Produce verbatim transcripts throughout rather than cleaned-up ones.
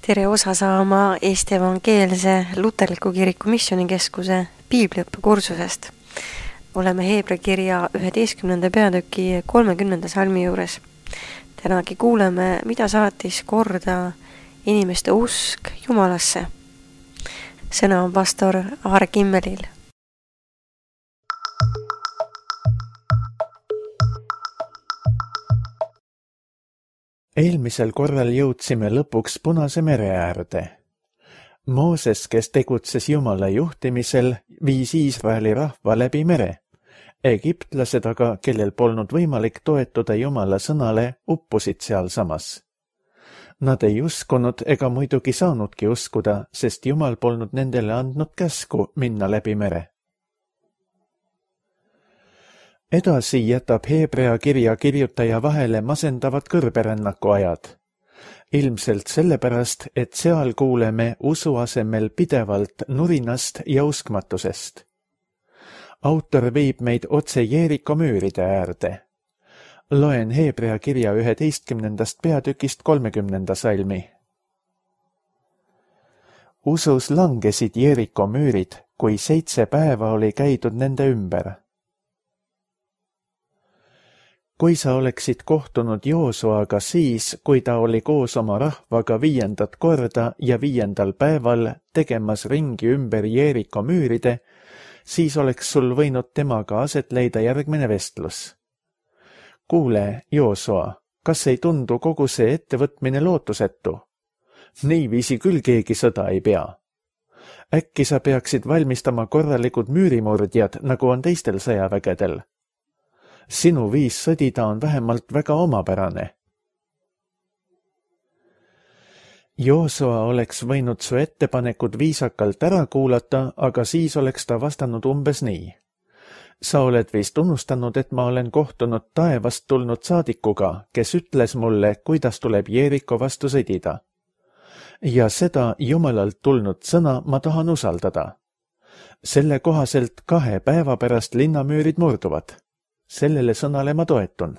tere osa saama Eesti Evangeelse Luterliku Kiriku Missioonikeskuse piibliõppekursusest. Oleme Heebra kirja üheteistkümnenda peatüki kolmekümnenda salmi juures. Tänagi kuuleme, mida saatis korda inimeste usk Jumalasse. Sõna on pastor Aare Kimmelil. Eelmisel korral jõudsime lõpuks Punase mere äärde. Mooses, kes tegutses Jumala juhtimisel, viis Iisraeli rahva läbi mere. Egiptlased aga, kellel polnud võimalik toetuda Jumala sõnale, uppusid sealsamas. Nad ei uskunud ega muidugi saanudki uskuda, sest Jumal polnud nendele andnud käsku minna läbi mere. Edasi jätab Heebrea kirja kirjutaja vahele masendavad kõrberännaku ajad. Ilmselt sellepärast, et seal kuuleme usu asemel pidevalt nurinast ja uskmatusest. Autor viib meid otse Jeeriko müüride äärde. Loen Heebrea kirja üheteistkümnendast peatükist kolmekümnenda salmi. Usus langesid Jeeriko müürid, kui seitse päeva oli käidud nende ümber. Kui sa oleksid kohtunud Joosuaga siis, kui ta oli koos oma rahvaga viiendat korda ja viiendal päeval tegemas ringi ümber Jeeriko müüride, siis oleks sul võinud temaga aset leida järgmine vestlus. Kuule, Joosua, kas ei tundu kogu see ettevõtmine lootusetu? Niiviisi küll keegi sõda ei pea. Äkki sa peaksid valmistama korralikud müürimurdjad, nagu on teistel sõjavägedel. Sinu viis sõdida on vähemalt väga omapärane. Joosua oleks võinud su ettepanekud viisakalt ära kuulata, aga siis oleks ta vastanud umbes nii. Sa oled vist unustanud, et ma olen kohtunud taevast tulnud saadikuga, kes ütles mulle, kuidas tuleb Jeeriko vastu sõdida. Ja seda Jumalalt tulnud sõna ma tahan usaldada. Selle kohaselt kahe päeva pärast linnamüürid murduvad. Sellele sõnale ma toetun.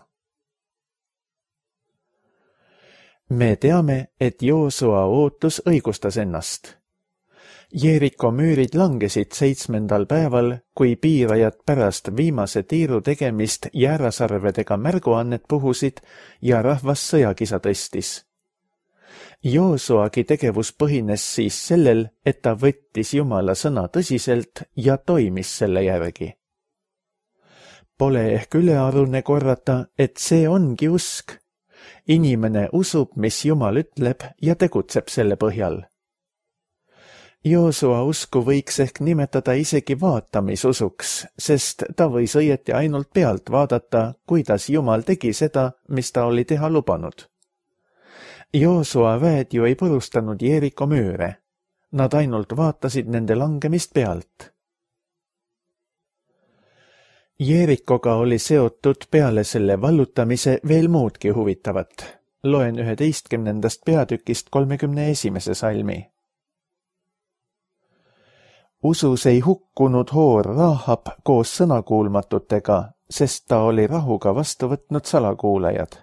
Me teame, et Joosua ootus õigustas ennast. Jeeriko müürid langesid seitsmendal päeval, kui piirajad pärast viimase tiiru tegemist jäärasarvedega märguannet puhusid ja rahvas sõjakisa tõstis. Joosuagi tegevus põhines siis sellel, et ta võttis Jumala sõna tõsiselt ja toimis selle järgi. Pole ehk ülearune korrata, et see ongi usk. Inimene usub, mis Jumal ütleb ja tegutseb selle põhjal. Joosua usku võiks ehk nimetada isegi vaatamisusuks, sest ta võis õieti ainult pealt vaadata, kuidas Jumal tegi seda, mis ta oli teha lubanud. Joosua väed ju ei purustanud Jeeriko müüre. Nad ainult vaatasid nende langemist pealt. Jeerikoga oli seotud peale selle vallutamise veel muudki huvitavat. Loen üheteistkümnendast peatükist kolmekümne esimese salmi. Usus ei hukkunud hoor Rahab koos sõnakuulmatutega, sest ta oli rahuga vastu võtnud salakuulajad.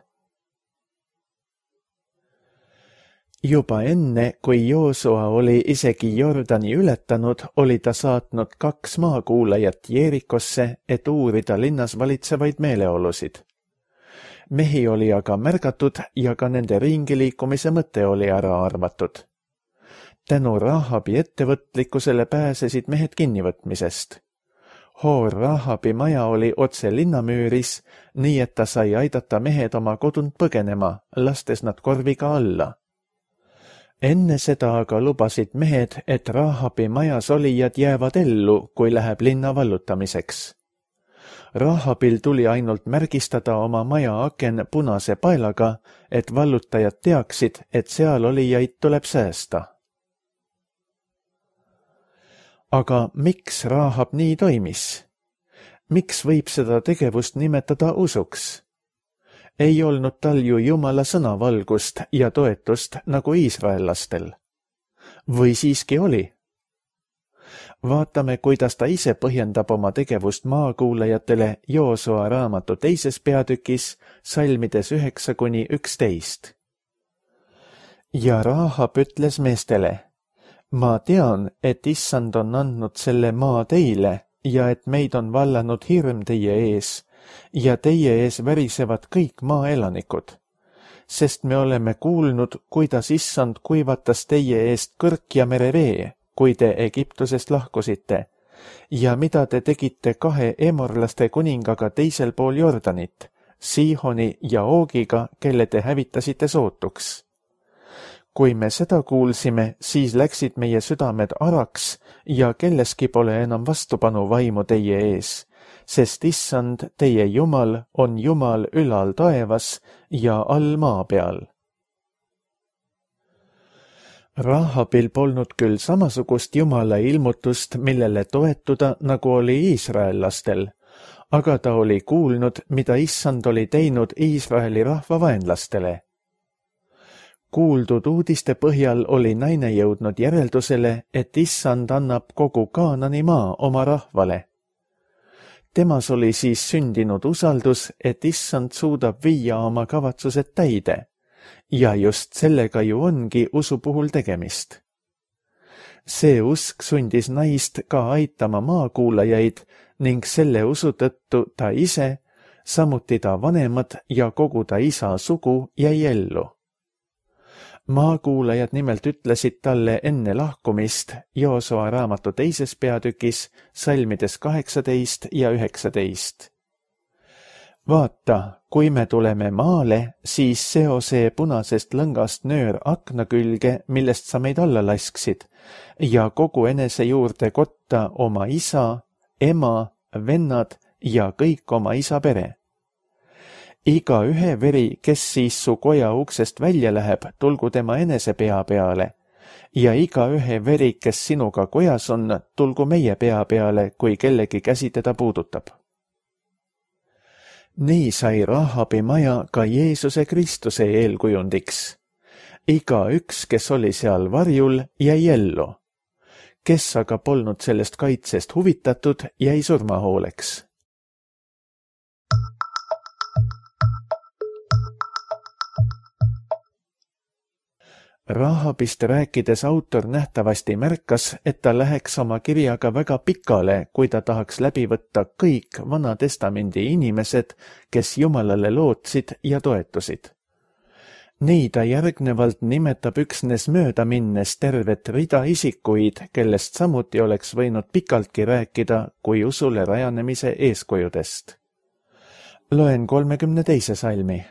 Juba enne, kui Joosua oli isegi Jordani ületanud, oli ta saatnud kaks maakuulajat Jeerikosse, et uurida linnas valitsevaid meeleolusid. Mehi oli aga märgatud ja ka nende ringiliikumise mõte oli ära arvatud. Tänu Rahabi ettevõtlikkusele pääsesid mehed kinnivõtmisest. Hoor Rahabi maja oli otse linnamüüris, nii et ta sai aidata mehed oma kodunt põgenema, lastes nad korviga alla. Enne seda aga lubasid mehed, et Rahabi majas olijad jäävad ellu, kui läheb linna vallutamiseks. Rahabil tuli ainult märgistada oma maja aken punase paelaga, et vallutajad teaksid, et seal olijaid tuleb säästa. Aga miks Rahab nii toimis? Miks võib seda tegevust nimetada usuks? Ei olnud tal ju Jumala sõnavalgust ja toetust nagu iisraellastel. Või siiski oli? Vaatame, kuidas ta ise põhjendab oma tegevust maakuulajatele Joosua raamatu teises peatükis, salmides üheksa kuni üksteist. ja Rahab ütles meestele, ma tean, et issand on andnud selle maa teile ja et meid on vallanud hirm teie ees ja teie ees värisevad kõik maaelanikud, sest me oleme kuulnud, kuidas issand kuivatas teie eest kõrk ja merevee, kui te Egiptusest lahkusite, ja mida te tegite kahe emorlaste kuningaga teisel pool Jordanit, Siihoni ja Oogiga, kelle te hävitasite sootuks. Kui me seda kuulsime, siis läksid meie südamed araks ja kelleski pole enam vastupanu vaimu teie ees, sest issand, teie Jumal, on Jumal ülal taevas ja all maa peal. Rahabil polnud küll samasugust Jumala ilmutust, millele toetuda, nagu oli iisraellastel, aga ta oli kuulnud, mida issand oli teinud Iisraeli rahva vaenlastele. Kuuldud uudiste põhjal oli naine jõudnud järeldusele, et issand annab kogu Kaanani maa oma rahvale. Temas oli siis sündinud usaldus, et issand suudab viia oma kavatsused täide, ja just sellega ju ongi usu puhul tegemist. See usk sundis naist ka aitama maakuulajaid ning selle usu tõttu ta ise, samuti ta vanemad ja kogu ta isa sugu jäi ellu. Maakuulajad nimelt ütlesid talle enne lahkumist Joosua raamatu teises peatükis salmides kaheksateist ja üheksateist. Vaata, kui me tuleme maale, siis seo see punasest lõngast nöör akna külge, millest sa meid alla lasksid, ja kogu enese juurde kotta oma isa, ema, vennad ja kõik oma isa pere. Iga ühe veri, kes siis su koja uksest välja läheb, tulgu tema enese pea peale, ja iga ühe veri, kes sinuga kojas on, tulgu meie pea peale, kui kellegi käsi teda puudutab. Nii sai Rahabi maja ka Jeesuse Kristuse eelkujundiks. Iga üks, kes oli seal varjul, jäi ellu. Kes aga polnud sellest kaitsest huvitatud, jäi surmahooleks. Rahabist rääkides autor nähtavasti märkas, et ta läheks oma kirjaga väga pikale, kui ta tahaks läbi võtta kõik Vana Testamendi inimesed, kes Jumalale lootsid ja toetusid. Nii ta järgnevalt nimetab üksnes mööda minnes tervet rida isikuid, kellest samuti oleks võinud pikaltki rääkida kui usule rajanemise eeskujudest. Loen kolmekümne teise salmi.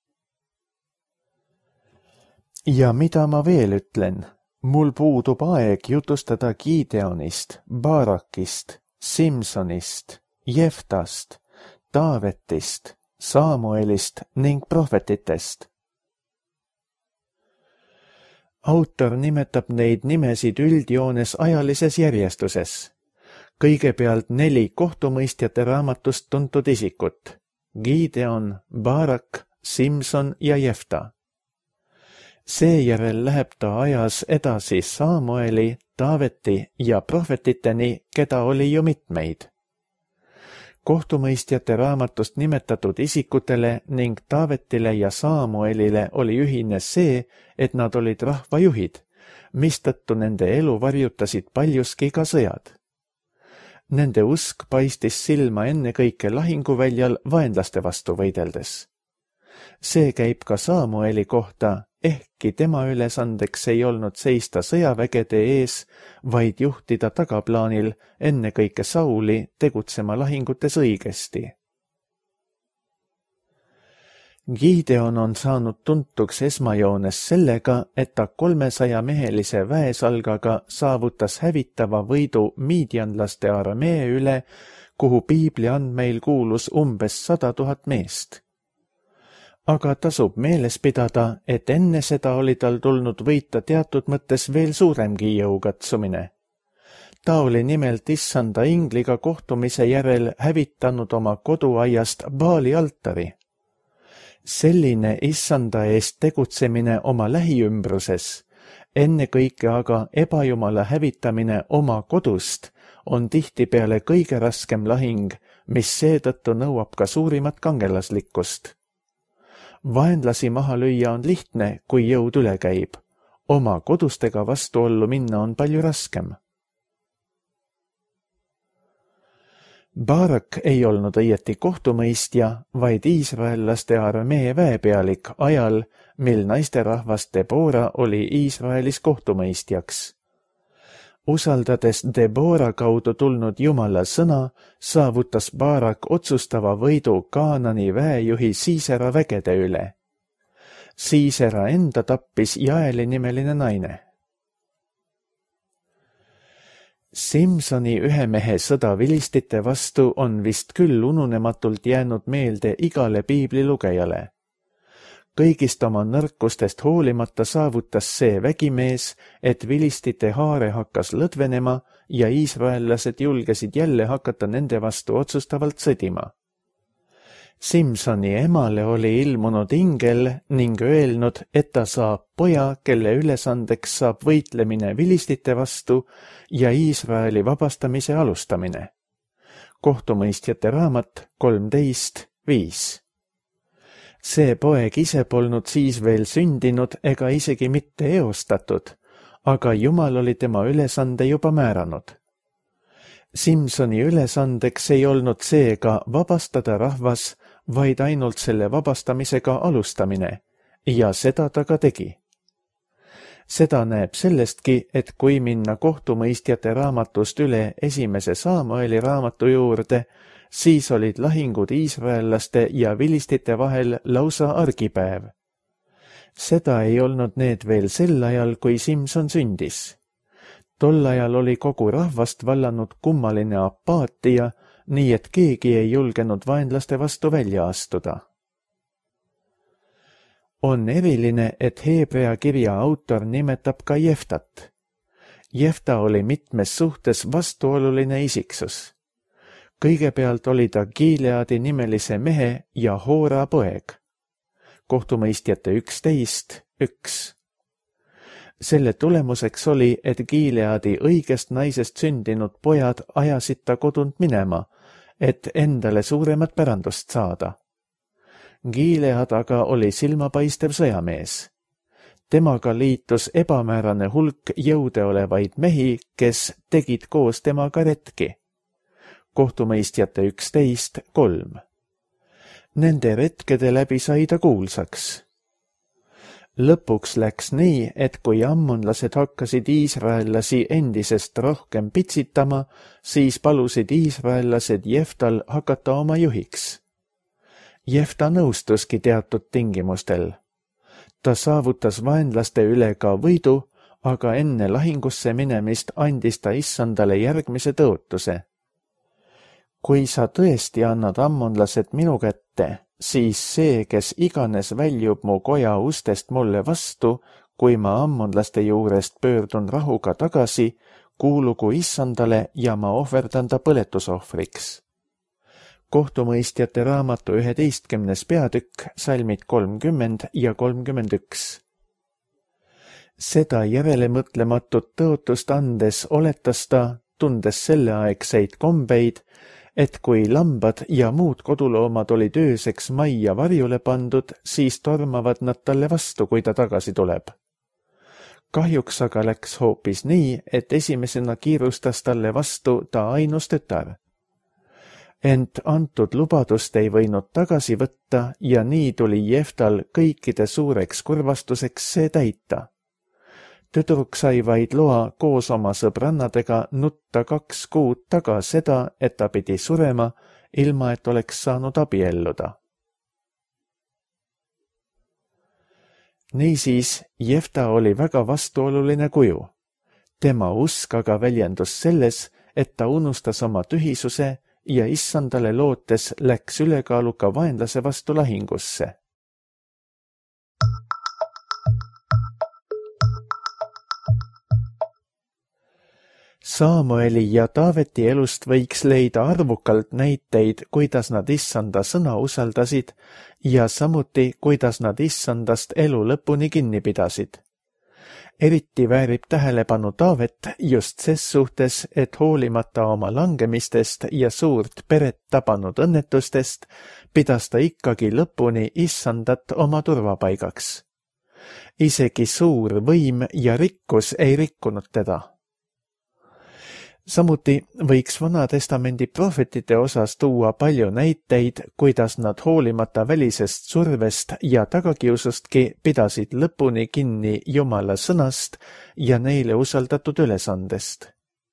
Ja mida ma veel ütlen? Mul puudub aeg jutustada Gideonist, Barakist, Simsonist, Jeftast, Taavetist, Saamuelist ning prohvetitest. Autor nimetab neid nimesid üldjoones ajalises järjestuses. Kõigepealt neli kohtumõistjate raamatust tuntud isikut. Gideon, Barak, Simson ja Jefta. Seejärel läheb ta ajas edasi Saamueli, Taaveti ja prohvetiteni, keda oli ju mitmeid. Kohtumõistjate raamatust nimetatud isikutele ning Taavetile ja Saamuelile oli ühine see, et nad olid rahvajuhid, mistõttu nende elu varjutasid paljuski ka sõjad. Nende usk paistis silma ennekõike lahinguväljal vaenlaste vastu võideldes. See käib ka Saamueli kohta, ehkki tema ülesandeks ei olnud seista sõjavägede ees, vaid juhtida tagaplaanil ennekõike Sauli tegutsema lahingutes õigesti. Gideon on saanud tuntuks esmajoones sellega, et ta kolmesaja mehelise väesalgaga saavutas hävitava võidu miidianlaste armee üle, kuhu piibli andmeil kuulus umbes sada tuhat meest. Aga tasub meeles pidada, et enne seda oli tal tulnud võita teatud mõttes veel suuremgi jõukatsumine. Ta oli nimelt issanda ingliga kohtumise järel hävitanud oma koduaiast Baali altari. Selline issanda eest tegutsemine oma lähiümbruses, ennekõike aga ebajumala hävitamine oma kodust, on tihtipeale kõige raskem lahing, mis seetõttu nõuab ka suurimat kangelaslikkust. Vaenlasi maha lüüa on lihtne, kui jõud üle käib, oma kodustega vastuollu minna on palju raskem. Barak ei olnud õieti kohtumõistja, vaid iisraellaste armee väepealik ajal, mil naisterahvas Debora oli Iisraelis kohtumõistjaks. Usaldades Debora kaudu tulnud Jumala sõna, saavutas Barak otsustava võidu Kaanani väejuhi Siisera vägede üle. Siisera enda tappis Jaeli nimeline naine. Simsoni ühe mehe sõda vilistite vastu on vist küll ununematult jäänud meelde igale piiblilugejale. Kõigist oma nõrkustest hoolimata saavutas see vägimees, et vilistite haare hakkas lõdvenema ja iisraellased julgesid jälle hakata nende vastu otsustavalt sõdima. Simsoni emale oli ilmunud ingel ning öelnud, et ta saab poja, kelle ülesandeks saab võitlemine vilistite vastu ja Iisraeli vabastamise alustamine. Kohtumõistjate raamat kolmteist viis. See poeg ise polnud siis veel sündinud ega isegi mitte eostatud, aga Jumal oli tema ülesande juba määranud. Simsoni ülesandeks ei olnud seega vabastada rahvas, vaid ainult selle vabastamisega alustamine, ja seda ta ka tegi. Seda näeb sellestki, et kui minna kohtumõistjate raamatust üle esimese Saamueli raamatu juurde, siis olid lahingud iisraellaste ja vilistite vahel lausa argipäev. Seda ei olnud need veel sel ajal, kui Simson sündis. Tol ajal oli kogu rahvast vallanud kummaline apaatia, nii et keegi ei julgenud vaenlaste vastu välja astuda. On eriline, et Heebrea kirja autor nimetab ka Jeftat. Jefta oli mitmes suhtes vastuoluline isiksus. Kõigepealt oli ta Gileadi nimelise mehe ja Hoora poeg. Kohtumõistjate üksteist üks. Selle tulemuseks oli, et Gileadi õigest naisest sündinud pojad ajasid ta kodunt minema, et endale suuremat pärandust saada. Gilead aga oli silmapaistev sõjamees. Temaga liitus ebamäärane hulk jõude olevaid mehi, kes tegid koos temaga retki. Kohtumõistjate üksteist kolm. Nende retkede läbi sai ta kuulsaks. Lõpuks läks nii, et kui ammonlased hakkasid iisraellasi endisest rohkem pitsitama, siis palusid iisraellased Jeftal hakata oma juhiks. Jefta nõustuski teatud tingimustel. Ta saavutas vaenlaste üle ka võidu, aga enne lahingusse minemist andis ta issandale järgmise tõotuse. Kui sa tõesti annad ammonlased minu kätte, siis see, kes iganes väljub mu koja ustest mulle vastu, kui ma ammonlaste juurest pöördun rahuga tagasi, kuulugu issandale ja ma ohverdan ta põletusohvriks. Kohtumõistjate raamatu üheteistkümnes peatükk, salmid kolmkümmend ja kolmkümmend üks. Seda järelemõtlematut tõotust andes oletas ta, tundes selleaegseid kombeid, et kui lambad ja muud koduloomad olid ööseks majja varjule pandud, siis tormavad nad talle vastu, kui ta tagasi tuleb. Kahjuks aga läks hoopis nii, et esimesena kiirustas talle vastu ta ainus tütar. Ent antud lubadust ei võinud tagasi võtta ja nii tuli Jeftal kõikide suureks kurvastuseks see täita. Tüdruk sai vaid loa koos oma sõbrannadega nutta kaks kuud taga seda, et ta pidi surema, ilma et oleks saanud abielluda. Niisiis, Jefta oli väga vastuoluline kuju. Tema usk aga väljendus selles, et ta unustas oma tühisuse ja issandale lootes läks ülekaaluka vaenlase vastu lahingusse. Saamueli ja Taaveti elust võiks leida arvukalt näiteid, kuidas nad issanda sõna usaldasid ja samuti, kuidas nad issandast elu lõpuni kinni pidasid. Eriti väärib tähelepanu Taavet just ses suhtes, et hoolimata oma langemistest ja suurt peret tabanud õnnetustest, pidas ta ikkagi lõpuni issandat oma turvapaigaks. Isegi suur võim ja rikkus ei rikkunud teda. Samuti võiks Vana-testamendi prohvetite osas tuua palju näiteid, kuidas nad hoolimata välisest survest ja tagakiusustki pidasid lõpuni kinni Jumala sõnast ja neile usaldatud ülesandest.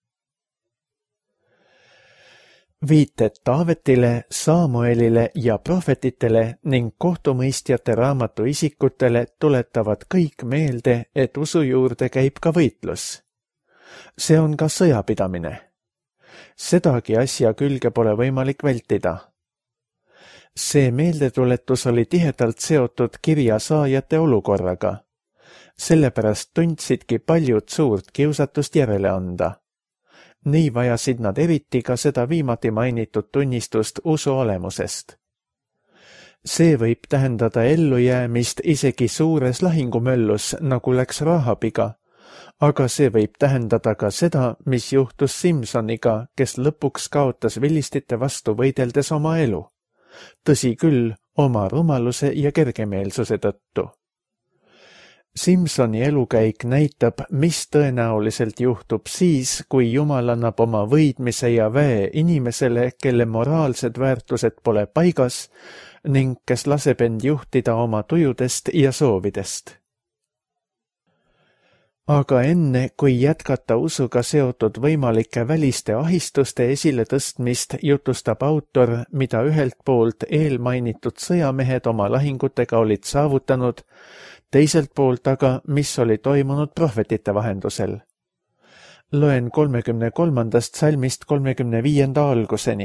Viited Taavetile, Saamuelile ja prohvetitele ning kohtumõistjate raamatu isikutele tuletavad kõik meelde, et usu juurde käib ka võitlus. See on ka sõjapidamine. Sedagi asja külge pole võimalik vältida. See meeldetuletus oli tihedalt seotud kirja saajate olukorraga. Sellepärast tundsidki paljud suurt kiusatust järele anda. Nii vajasid nad eriti ka seda viimati mainitud tunnistust usu olemusest. See võib tähendada ellujäämist isegi suures lahingumöllus, nagu läks Rahabiga, aga see võib tähendada ka seda, mis juhtus Simsoniga, kes lõpuks kaotas vilistite vastu võideldes oma elu. Tõsi küll, oma rumaluse ja kergemeelsuse tõttu. Simsoni elukäik näitab, mis tõenäoliselt juhtub siis, kui Jumal annab oma võidmise ja väe inimesele, kelle moraalsed väärtused pole paigas ning kes laseb end juhtida oma tujudest ja soovidest. Aga enne, kui jätkata usuga seotud võimalike väliste ahistuste esile tõstmist, jutustab autor, mida ühelt poolt eelmainitud sõjamehed oma lahingutega olid saavutanud, teiselt poolt aga, mis oli toimunud prohvetite vahendusel. Loen kolmekümne kolmandast salmist kolmekümne viienda alguseni.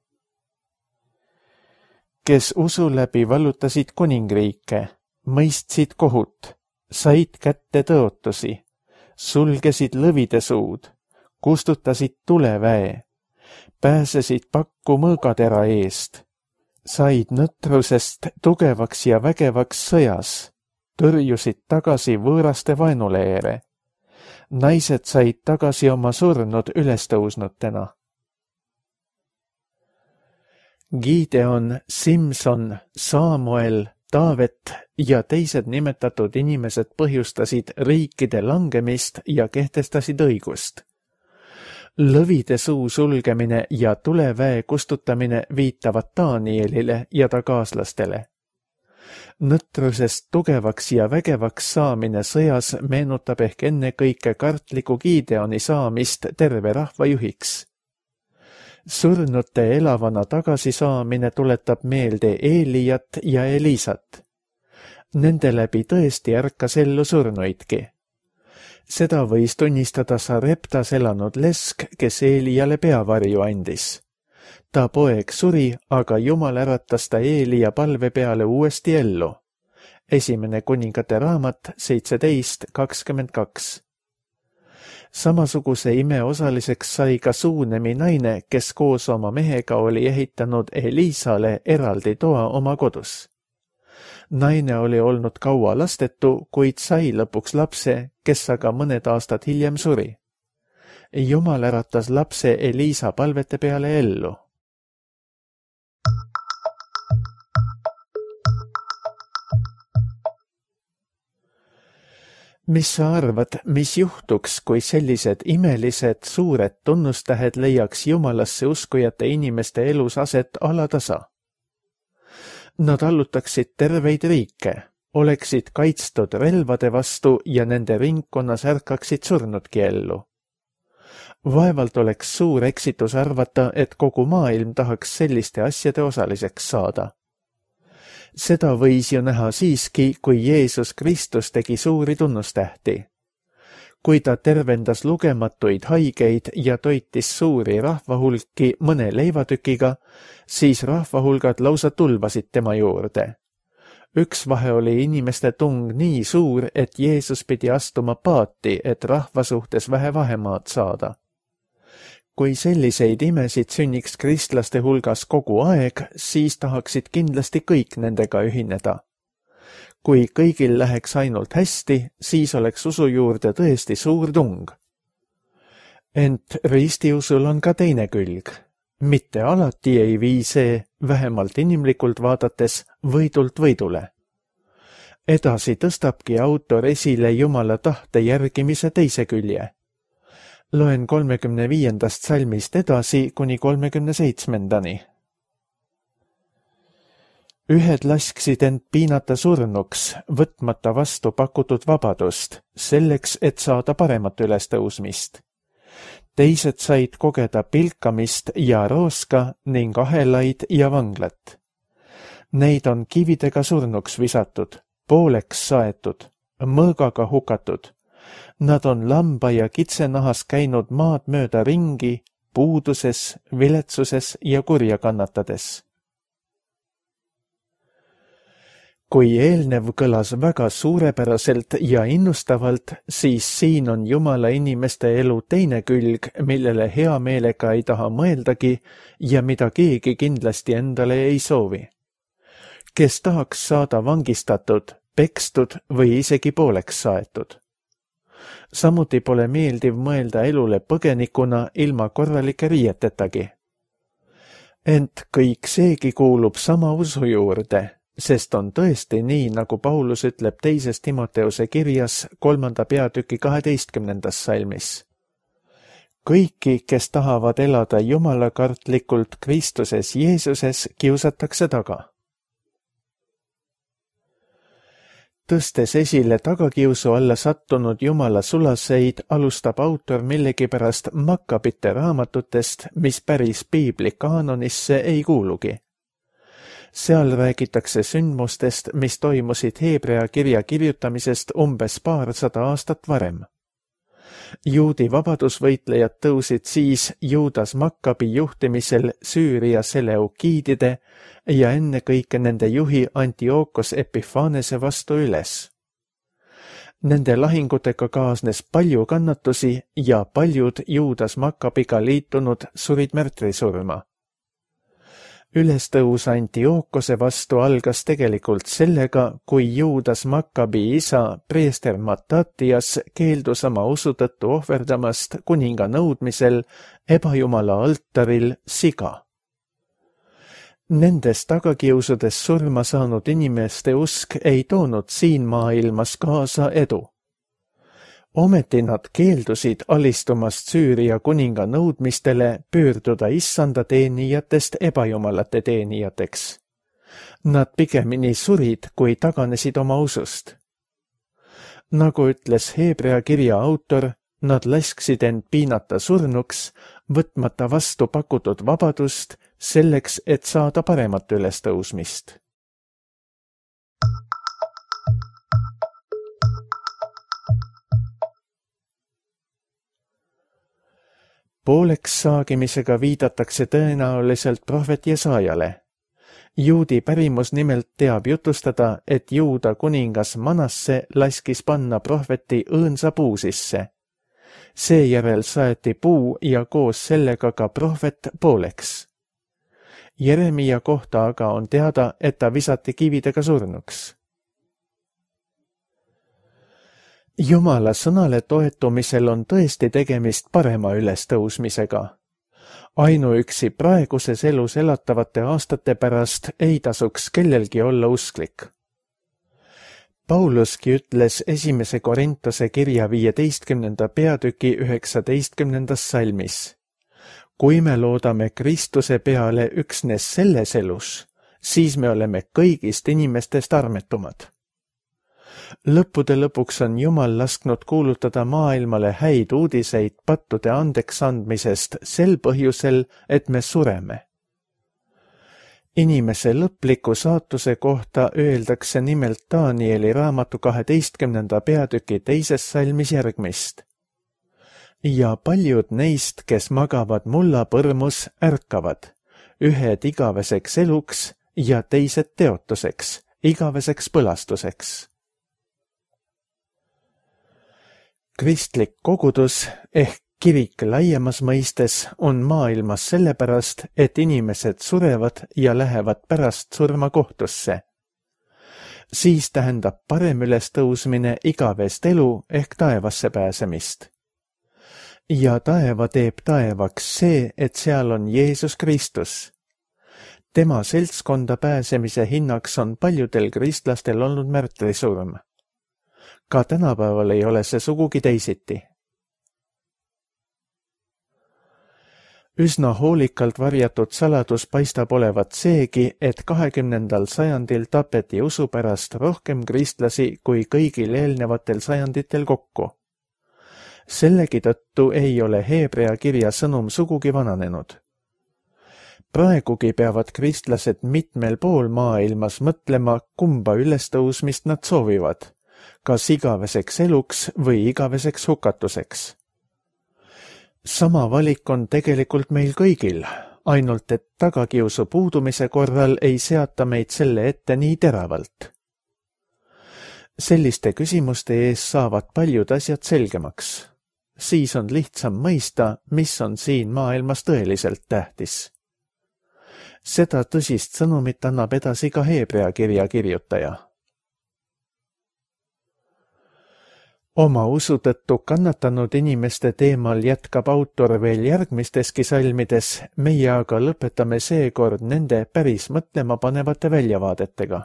Kes usu läbi vallutasid kuningriike, mõistsid kohut, said kätte tõotusi, sulgesid lõvide suud, kustutasid tuleväe, pääsesid pakku mõõgatera eest, said nõtrusest tugevaks ja vägevaks sõjas, tõrjusid tagasi võõraste vaenuleere. Naised said tagasi oma surnud ülestõusnutena. Gideon, Simson, Saamuel, Taavet ja teised nimetatud inimesed põhjustasid riikide langemist ja kehtestasid õigust. Lõvide suu sulgemine ja tuleväe kustutamine viitavad Danielile ja ta kaaslastele. Nõtrusest tugevaks ja vägevaks saamine sõjas meenutab ehk ennekõike kartliku Gideoni saamist terve rahva juhiks. Surnute elavana tagasisaamine tuletab meelde Eelijat ja Elisat. Nende läbi tõesti ärkas ellu surnuidki. Seda võis tunnistada Sareptas elanud lesk, kes Eelijale peavarju andis. Ta poeg suri, aga Jumal äratas ta Eelija palve peale uuesti ellu. Esimene kuningate raamat seitseteist kakskümmend kaks. Samasuguse ime osaliseks sai ka Suunemi naine, kes koos oma mehega oli ehitanud Elisale eraldi toa oma kodus. Naine oli olnud kaua lastetu, kuid sai lõpuks lapse, kes aga mõned aastad hiljem suri. Jumal äratas lapse Elisa palvete peale ellu. Mis sa arvad, mis juhtuks, kui sellised imelised suured tunnustähed leiaks Jumalasse uskujate inimeste elus aset alatasa? Nad allutaksid terveid riike, oleksid kaitstud relvade vastu ja nende ringkonnas ärkaksid surnudki ellu. Vaevalt oleks suur eksitus arvata, et kogu maailm tahaks selliste asjade osaliseks saada. Seda võis ju näha siiski, kui Jeesus Kristus tegi suuri tunnustähti. Kui ta tervendas lugematuid haigeid ja toitis suuri rahvahulki mõne leivatükiga, siis rahvahulgad lausa tulvasid tema juurde. Üks vahe oli inimeste tung nii suur, et Jeesus pidi astuma paati, et rahva suhtes vähe vahemaad saada. Kui selliseid imesid sünniks kristlaste hulgas kogu aeg, siis tahaksid kindlasti kõik nendega ühineda. Kui kõigil läheks ainult hästi, siis oleks usu juurde tõesti suur tung. Ent ristiusul on ka teine külg. Mitte alati ei vii see, vähemalt inimlikult vaadates, võidult võidule. Edasi tõstabki autor esile Jumala tahte järgimise teise külje. Loen kolmekümne viiendast salmist edasi kuni kolmekümne seitsmendani. Ühed lasksid end piinata surnuks, võtmata vastu pakutud vabadust, selleks, et saada paremat ülestõusmist. Teised said kogeda pilkamist ja rooska ning ahelaid ja vanglat. Neid on kividega surnuks visatud, pooleks saetud, mõõgaga hukatud. Nad on lamba ja kitsenahas käinud maad mööda ringi, puuduses, viletsuses ja kurja kannatades. Kui eelnev kõlas väga suurepäraselt ja innustavalt, siis siin on Jumala inimeste elu teine külg, millele hea meelega ei taha mõeldagi ja mida keegi kindlasti endale ei soovi. Kes tahaks saada vangistatud, pekstud või isegi pooleks saetud. Samuti pole meeldiv mõelda elule põgenikuna ilma korralike riietetagi. Ent kõik seegi kuulub sama usu juurde, sest on tõesti nii, nagu Paulus ütleb teises Timoteuse kirjas kolmanda peatüki kaheteistkümnendas salmis. Kõiki, kes tahavad elada jumalakartlikult Kristuses Jeesuses, kiusatakse taga. Tõstes esile tagakiusu alla sattunud Jumala sulaseid, alustab autor millegipärast Makkabite raamatutest, mis päris piibli kaanonisse ei kuulugi. Seal räägitakse sündmustest, mis toimusid Heebrea kirja kirjutamisest umbes paarsada aastat varem. Juudi vabadusvõitlejad tõusid siis Juudas Makkabi juhtimisel Süüria seleukiidide ja ennekõike nende juhi Antiookos Epiphanese vastu üles. Nende lahingutega kaasnes palju kannatusi ja paljud Juudas Makkabiga liitunud surid märtrisurma. Ülestõus Antiookose vastu algas tegelikult sellega, kui Juudas Makkabi isa preester Matatias keeldus oma usu tõttu ohverdamast kuninga nõudmisel ebajumala altaril siga. Nendes tagakiusudes surma saanud inimeste usk ei toonud siin maailmas kaasa edu. Ometi nad keeldusid alistumast Süüria kuninga nõudmistele pöörduda issanda teenijatest ebajumalate teenijateks. Nad pigemini surid, kui taganesid oma usust. Nagu ütles Heebrea kirja autor, nad lasksid end piinata surnuks, võtmata vastu pakutud vabadust, selleks, et saada paremat ülestõusmist. Pooleks saagimisega viidatakse tõenäoliselt prohvet Jesaajale. Juudi pärimus nimelt teab jutustada, et Juuda kuningas Manasse laskis panna prohveti õõnsa puu sisse. Seejärel saeti puu ja koos sellega ka prohvet pooleks. Jeremia kohta aga on teada, et ta visati kividega surnuks. Jumala sõnale toetumisel on tõesti tegemist parema ülestõusmisega. Ainuüksi praeguses elus elatavate aastate pärast ei tasuks kellelgi olla usklik. Pauluski ütles esimese Korintuse kirja viieteistkümnenda peatüki üheksateistkümnendas salmis. Kui me loodame Kristuse peale üksnes selles elus, siis me oleme kõigist inimestest armetumad. Lõppude lõpuks on Jumal lasknud kuulutada maailmale häid uudiseid pattude andeks andmisest sel põhjusel, et me sureme. Inimese lõpliku saatuse kohta öeldakse nimelt Danieli raamatu kaheteistkümnenda peatüki teises salmis järgmist. Ja paljud neist, kes magavad mulla põrmus, ärkavad, ühed igaveseks eluks ja teised teotuseks, igaveseks põlastuseks. Kristlik kogudus ehk kirik laiemas mõistes on maailmas sellepärast, et inimesed surevad ja lähevad pärast surma kohtusse. Siis tähendab parem ülestõusmine igavest elu ehk taevasse pääsemist. Ja taeva teeb taevaks see, et seal on Jeesus Kristus. Tema seltskonda pääsemise hinnaks on paljudel kristlastel olnud märtrisurm. Ka tänapäeval ei ole see sugugi teisiti. Üsna hoolikalt varjatud saladus paistab olevat seegi, et kahekümnendal sajandil tapeti usu pärast rohkem kristlasi kui kõigil eelnevatel sajanditel kokku. Sellegi tõttu ei ole Heebrea kirja sõnum sugugi vananenud. Praegugi peavad kristlased mitmel pool maailmas mõtlema, kumba ülestõusmist nad soovivad, kas igaveseks eluks või igaveseks hukatuseks. Sama valik on tegelikult meil kõigil, ainult et tagakiusu puudumise korral ei seata meid selle ette nii teravalt. Selliste küsimuste ees saavad paljud asjad selgemaks. Siis on lihtsam mõista, mis on siin maailmas tõeliselt tähtis. Seda tõsist sõnumit annab edasi ka Heebrea kirja kirjutaja. Oma usu tõttu kannatanud inimeste teemal jätkab autor veel järgmisteski salmides, meie aga lõpetame seekord nende päris mõtlema panevate väljavaadetega.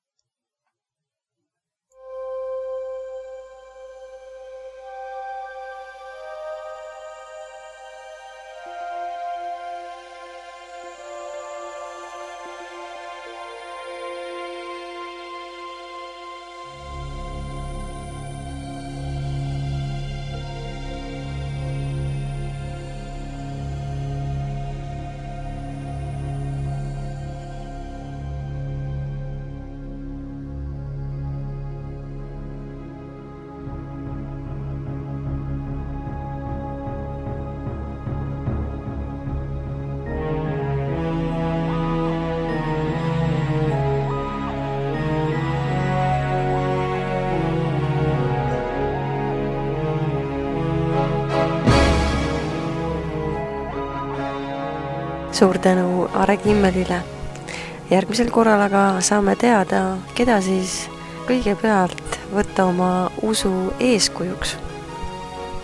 Suur tänu Are Kimmelile. Järgmisel korral aga saame teada, keda siis kõigepealt võtta oma usu eeskujuks.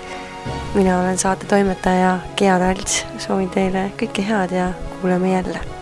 Mina olen saate toimetaja Gea Talts, soovin teile kõike head ja kuuleme jälle.